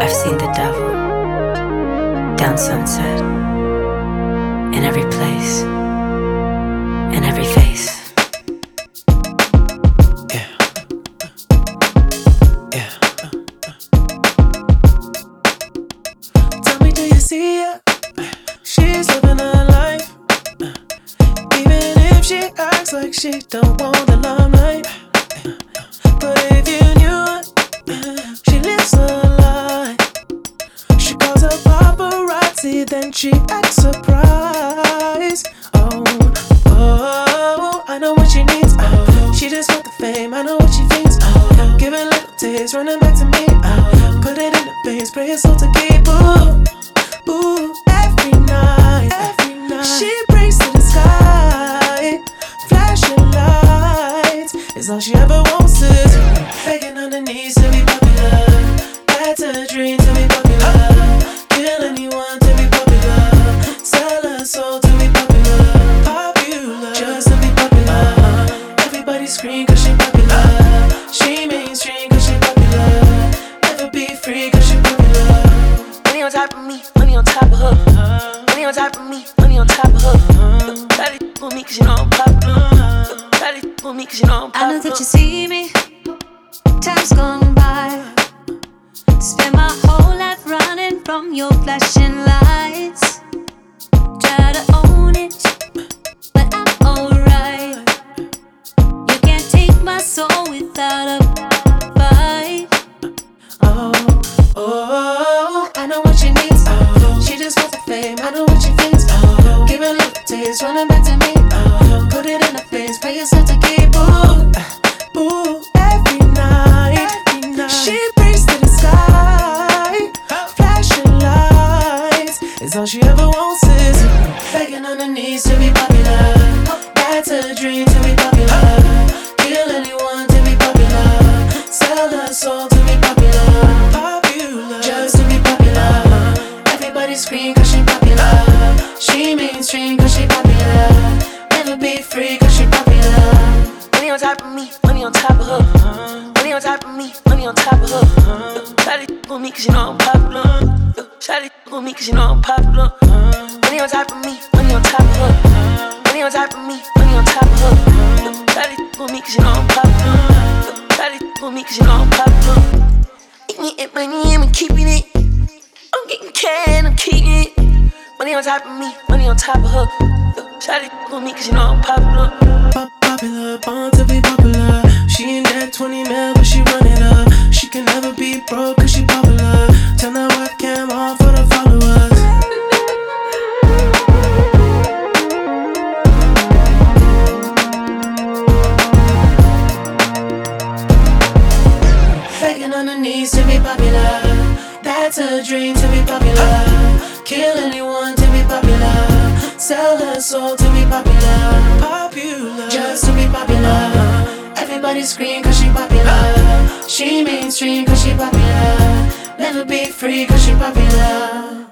I've seen the devil down Sunset, in every place, in every face. Yeah. Yeah. Tell me, do you see her? She's living her life, even if she acts like she don't want the limelight. But if you knew her, she lives her life. She calls her paparazzi, then she acts surprised. Oh, I know what she needs. She just want the fame, I know what she thinks. Giving little taste, running back to me. Put it in the veins, pray it's all to keep. Ooh, every night. She prays to the sky, flashing lights. It's all she ever wants is begging on her knees to be popular. That's a dream to be popular. Kill anyone to be popular. Sell her soul to be popular. Popular, just to be popular. Everybody scream cause she popular. She mainstream cause she popular. Never be free cause she popular. Money on top of me, money on top of her. Money on top of me, money on top of her. Try to with me cause you know I'm popular. Try to with me cause you know I'm popular. I know that you see me, time's gone by. Spend my whole life running from your flashing lights. Try to own it, but I'm alright. You can't take my soul without a fight. Oh, I know what she needs. She just wants the fame, I know what she thinks. Give her a little taste, running back to me. Put it in her face, pay yourself to keep. Ooh, every night. She prays to the sky, flashing lights. It's all she ever wants is begging on her knees to be popular. That's a dream to be popular. Kill anyone to be popular. Sell her soul to be popular. Popular, just to be popular. Everybody scream cause she popular. She mainstream cause she popular. Never be free cause she popular. Money on top of me, money on top of her. Money on top of me, money on top of her. Try to with me cause you know I'm popular. Try to with me cause you know I'm popular. Money on top of me, money on top of her. Money on top of me, money on top of her. Try to with me cause you know I'm popular. Try to with me cause you know I'm popular. Eating money and I'm keeping it. I'm getting cash, I'm keeping it. Money on top of me, money on top of her. Try to with me cause you know I'm popular. Popular, born to be popular. She ain't that 20 mil, but she run it up. She can never be broke cause she popular. Turn that webcam on for the followers. Begging on her knees to be popular. That's a dream to be popular. Kill anyone to be popular. Sell her soul to be popular. Popular, just to be popular. Everybody scream cause she popular. She mainstream cause she popular. Never be free cause she popular.